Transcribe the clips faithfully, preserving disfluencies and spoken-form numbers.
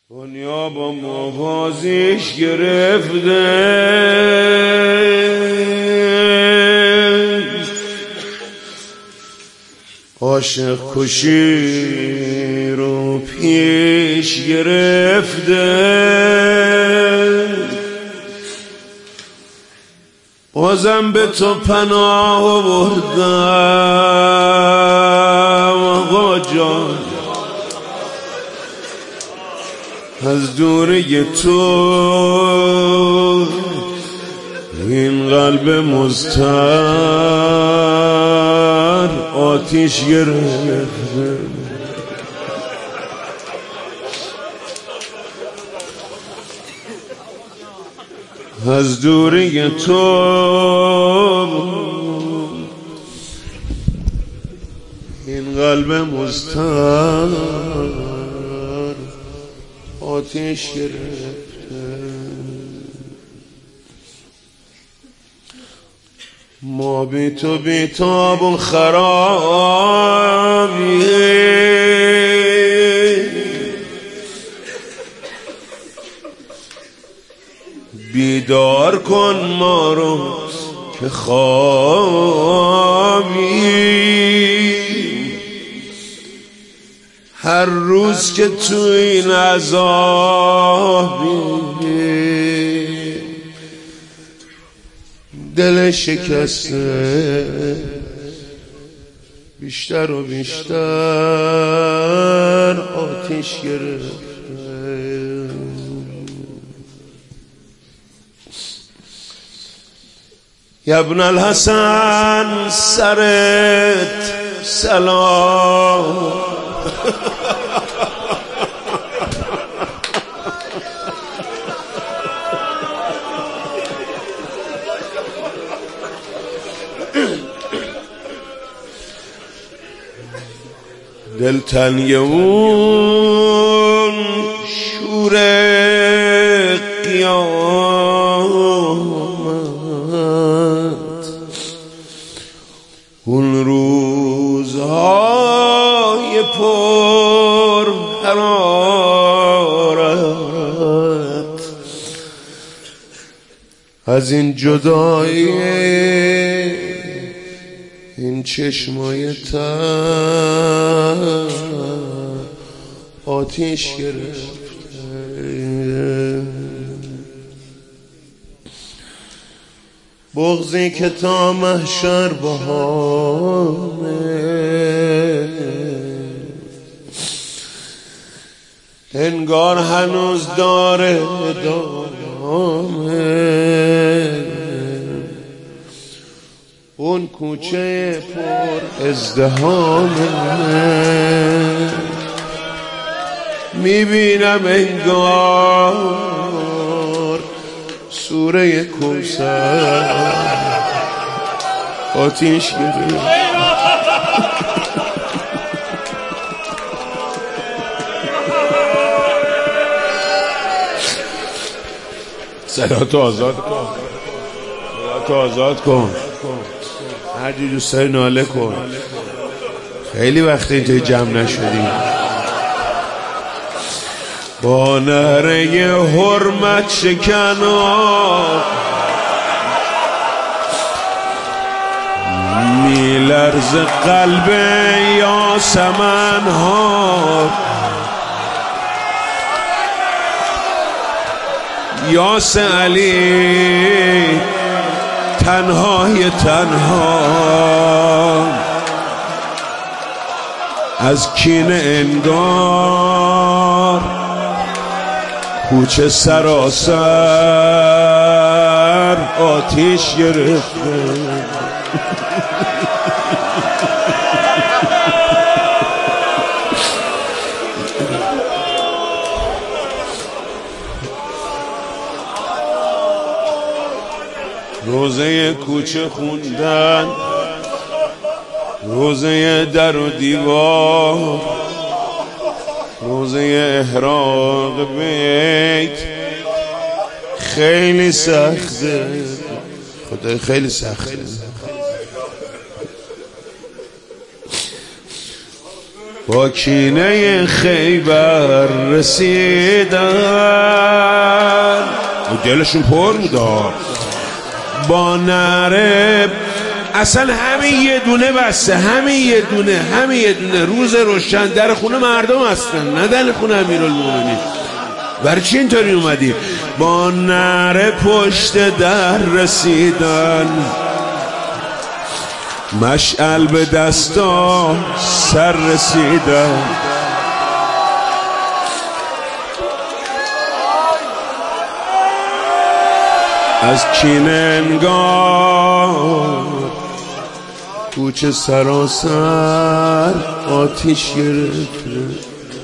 دنیا با موازیش گرفته، عاشق کشی رو پیش گرفته، بازم به تو پناه بردم آقا جان، از دوری تو این قلب مضطر آتیش گرفته. از دوری تو این قلب مضطر آتیش گرفته. ما بی تو بی تاب و خرابی، بیدار کن ما رو که خوابی. هر روز که تو این عذابی، دل شکسته بیشتر و بیشتر آتیش گرفته. یا ابن الحسن سرت سلام، دلتنگ اون شور قیامت، اون روزهای پر حرارت، از این جدایی این چشمای تر آتیش گرفته. بغضی که تا محشر بهانه، انگار هنوز داره ادامه. اون کوچه پر ازدحامه، میبینم انگار سوره کوثر آتیش گرفته. صلاتو آزاد کن، صلاتو آزاد کن، هر جی دوست داری ناله کن. خیلی وقت اینجای جمع نشدیم. با نعره حرمت شکنا میلرز قلب یاسمن ها، یاس علی تنهای تنها، از کینه انگار کوچه سراسر آتیش گرفته. روزه کوچه خوندن، روزه در و دیوار، روزه احراق بیت خیلی سخته، خدای خیلی سخته. با کینه خیبر رسیدن، دلشون پر بودا با نره. اصلا همین یه دونه بسته، همین یه دونه، همین یه دونه روز روشن در خونه مردم هستن، نه در خونه امیرالمومنین. برای چی اینطوری اومدی؟ با نره پشت در رسیدن، مشعل به دستا سر رسیدن. از کینه انگار کوچه سراسر آتیش گرفته،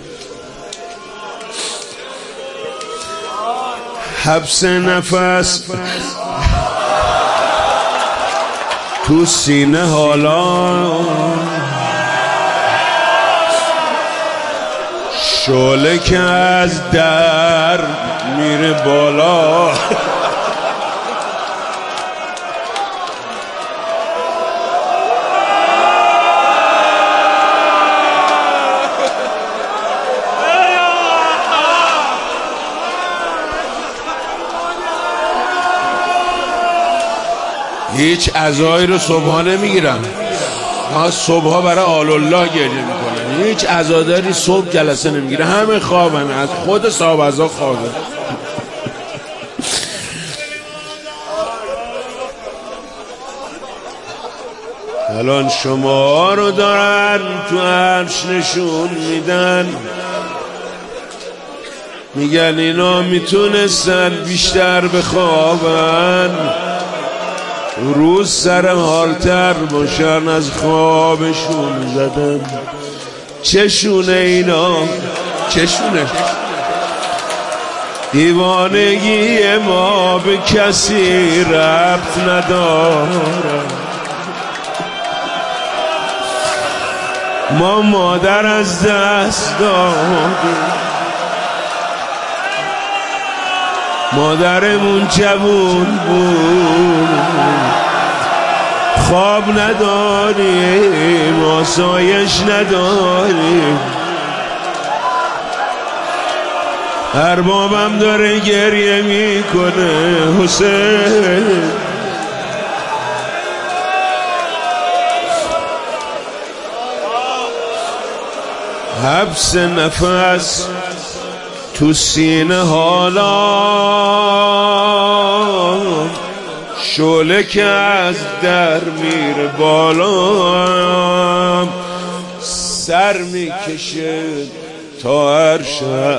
حبس نفس تو سینه حالا، شعله که از در میره بالا. هیچ عزایی رو صبحا نمیگیرم، ما صبحا برای آل الله گریه میکنم. هیچ عزاداری صبح جلسه نمیگیره، همه خوابن، از خود صاحب عزا خوابه. الان شما رو دارن تو عرش نشون میدن، میگن اینا میتونستن بیشتر بخوابن، روز سر حالتر باشن، از خوابشون زدن. چشونه اینا، چشونه دیوانگی ما به کسی ربط نداره. ما مادر از دست دادیم، مادرمون جوون بود، خواب نداریم، آسایش نداریم. اربابم داره گریه میکنه حسین، حبس نفس تو سینه حالا، شعله که از در میره بالا، سر میکشه تا عرش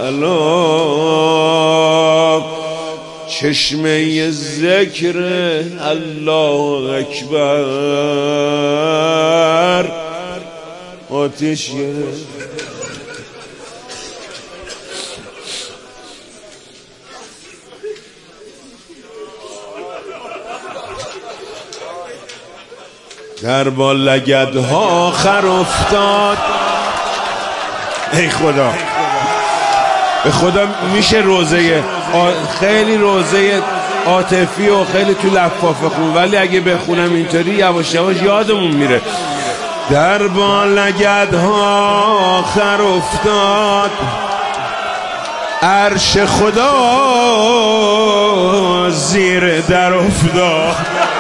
اعلا. چشمه ذکر الله اکبر آتش گرفت. در با لگدها خر افتاد. ای خدا، به خدا میشه روزه خیلی روزه عاطفی و خیلی تو لفافه خون، ولی اگه بخونم اینطوری یواش یواش یادمون میره. در با لگدها خر افتاد، عرش خدا زیر در افتاد.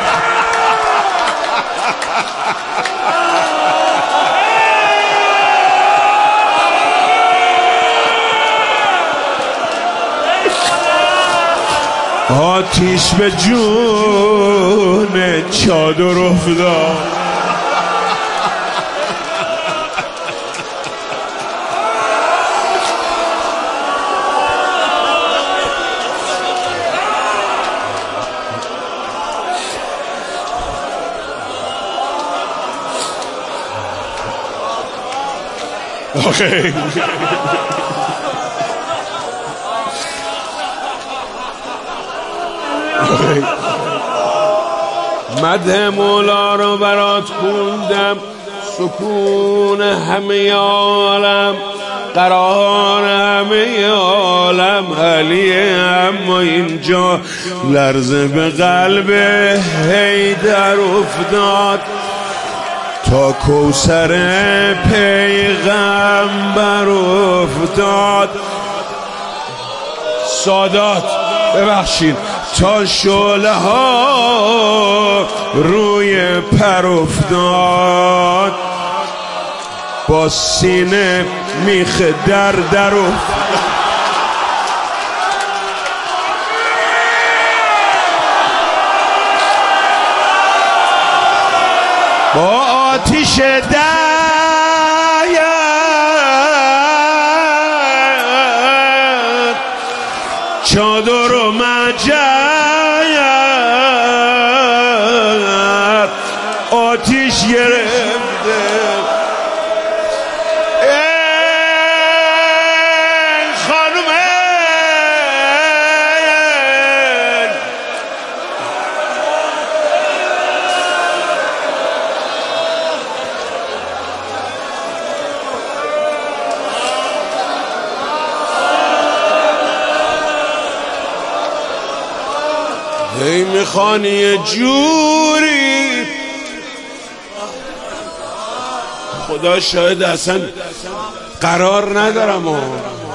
آتیش به جون چادر افتاد. Okay. مدح مولا رو برات خوندم، سکون همه عالم، قرار همه عالم علیه، اما اینجا لرزه به قلب حیدر افتاد. تا کوثر پیغمبر افتاد سادات ببخشید تا شعله ها روی پر افتاد با سینه میخ در در افتاد با آتیش در چادر و مجر آتیش گرفته ای خانوم هی میخوانی یه جوری خدا شاید اصلا قرار ندارم و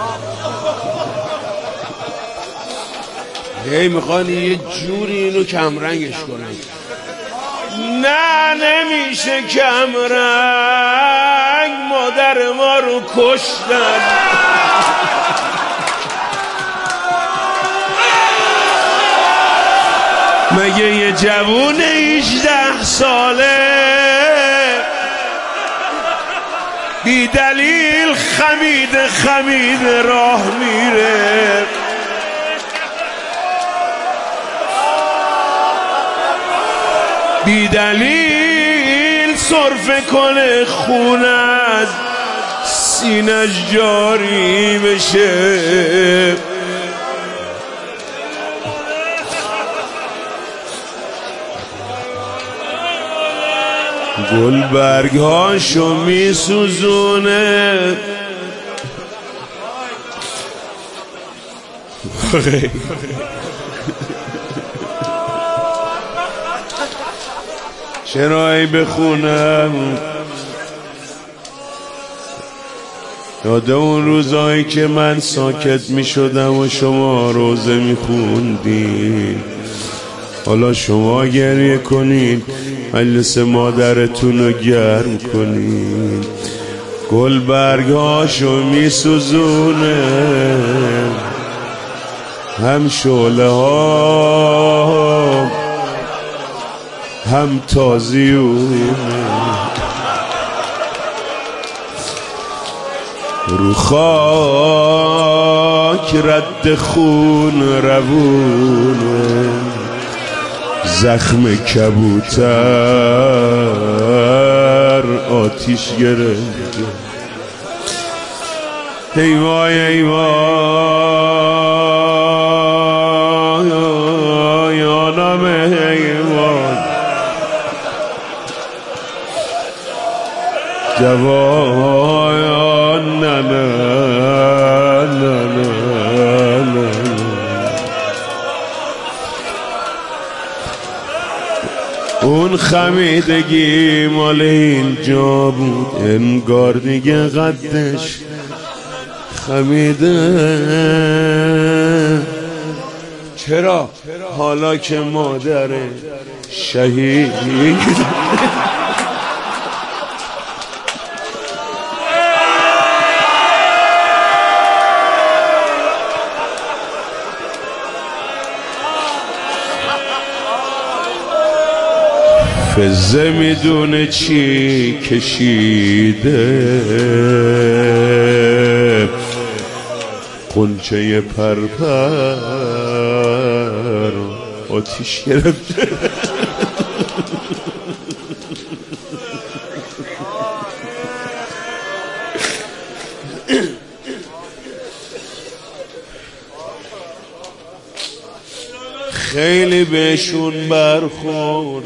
هی میخوانی یه جوری اینو کمرنگش کنم نه نمیشه کمرنگ مادر ما رو کشتن مگه یه جوون هجده ساله بی دلیل خمید خمید راه میره بی دلیل سرفه کنه خون از سینش جاری بشه گل برگاشو می سوزونه چرایی بخونم یاد اون روزایی که من ساکت می شدم و شما روزه می خوندین حالا شما گریه کنین مجلس مادرتون رو گرم کنین گل برگاشو می سوزونه هم شعله ها هم تازیونه رو خاک رد خون روونه زخم کبوتر آتیش گرفت ای وای ای وای یانم ای وای جوان نه نه نه نه اون خمیدگی مال اینجا بود انگار دیگه قدش خمیده چرا حالا که مادر شهید فزه میدونه چی کشیده قنچه پرپر آتیش گرفته خیلی بهشون برخورد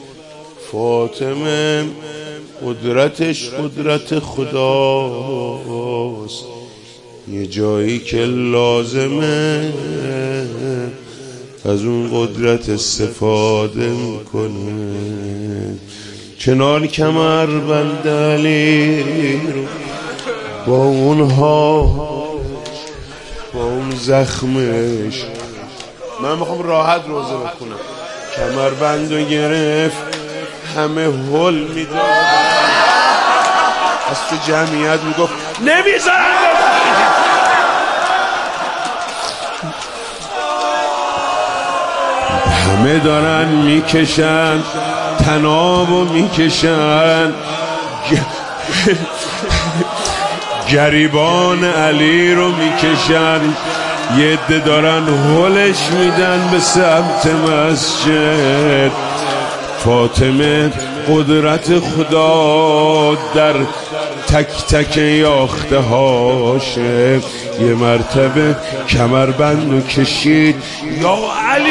فاطمه قدرتش قدرت خداست یه جایی که لازمه از اون قدرت استفاده میکنه کنار کمر بندلی رو با اونها با اون زخمش. من میخوام راحت روزه بخونم. کمر بندو گرفت همه هل میداد از تو جمعیت میگفت نمیذارم. همه دارن میکشن تنابو میکشن. گریبان علی رو میکشن. یه عده دارن هلش میدن به سمت مسجد. فاطمه قدرت خدا در تک تک یاخته هاشه. یه مرتبه کمربندو کشید یا علی.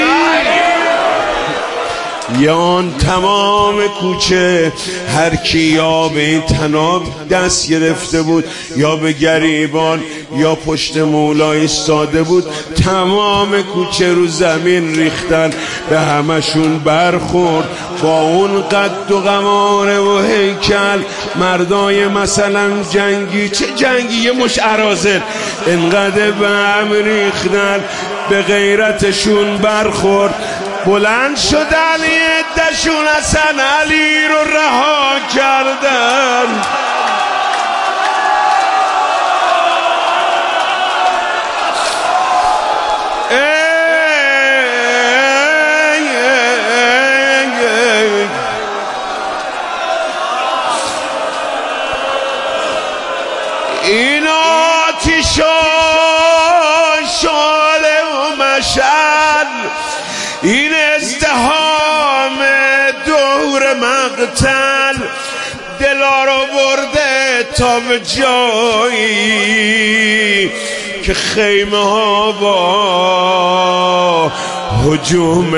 یا آن تمام کوچه هر کی یا به این تناب دست گرفته بود یا به گریبان یا پشت مولا ایستاده بود، تمام کوچه رو زمین ریختن. به همشون برخورد با اون قد و قماره و هیکل. مردای مثلا جنگی، چه جنگی، یه مش اراذل انقدر به هم ریختن. به غیرتشون برخورد. بلند شدن عده‌شون حسن علی رو رها کردن. ای ای ای این آتش و شعله و مشعل، این ازدحام دور مقتل دلا رو برده تا به جایی که خیمه ها با هجوم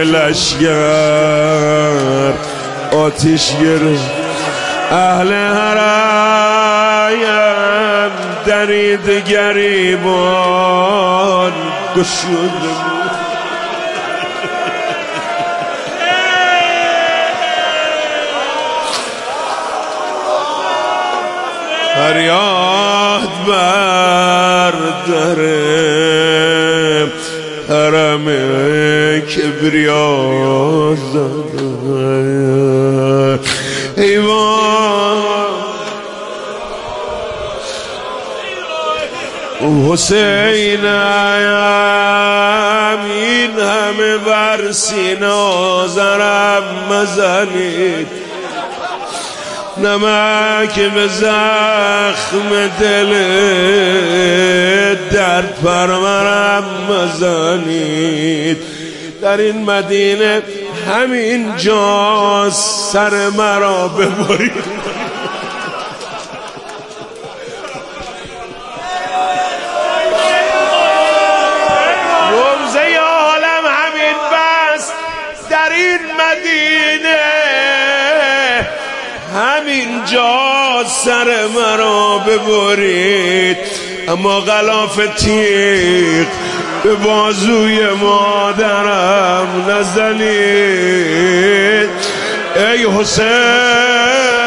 لشگر آتش گرفت. اهل حرایم درید گریبان گشوده. فریاد بر در حرم کبریا زدن. ایوان حسینم این همه بر سینا زرم مزنید. نمک به زخم دل درد پرورم مزنید. در این مدینه همین جا سر مرا ببرید. روزه عالم همین بس در این مدینه همین جا سر مرا ببرید. اما غلاف تیغ به بازوی مادرم نزنید. ای حسین